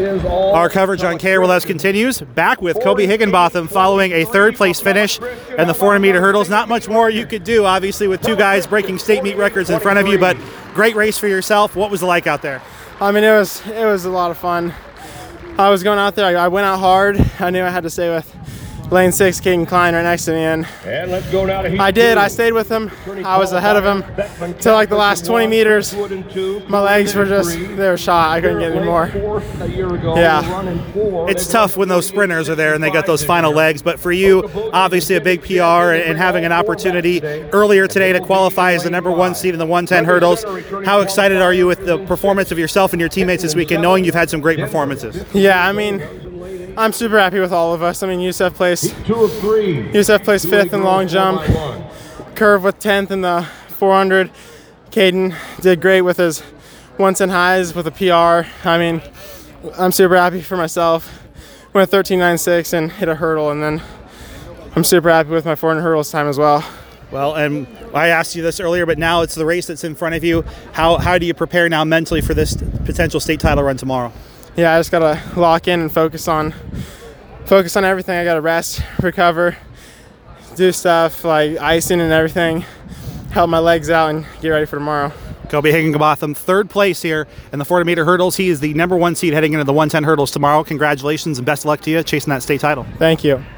Our coverage on KRLS continues. Back with Kobe Higginbotham following a third-place finish in the 400-meter hurdles. Not much more you could do, obviously, with two guys breaking state meet records in front of you, but great race for yourself. What was it like out there? I mean, it was a lot of fun. I was going out there. I went out hard. I knew I had to stay with lane 6, Caden Klein, right next to me, and let's go now to heat I did. two. I stayed with him. I was ahead of him till like the last 20 meters. My legs were they were shot. I couldn't get any more. Yeah. It's tough when those sprinters are there and they got those final legs, but for you, obviously a big PR and having an opportunity earlier today to qualify as the #1 seed in the 110 hurdles. How excited are you with the performance of yourself and your teammates this weekend, knowing you've had some great performances? Yeah, I mean, I'm super happy with all of us. I mean, Youssef placed 5th in long jump, Curve with 10th in the 400. Caden did great with his 110 highs with a PR. I mean, I'm super happy for myself. Went 13.96 and hit a hurdle, and then I'm super happy with my 400 hurdles time as well. Well, and I asked you this earlier, but now it's the race that's in front of you. How do you prepare now mentally for this potential state title run tomorrow? Yeah, I just gotta lock in and focus on everything. I gotta rest, recover, do stuff like icing and everything, help my legs out, and get ready for tomorrow. Kobe Higginbotham, third place here in the 400-meter hurdles. He is the #1 seed heading into the 110 hurdles tomorrow. Congratulations and best of luck to you chasing that state title. Thank you.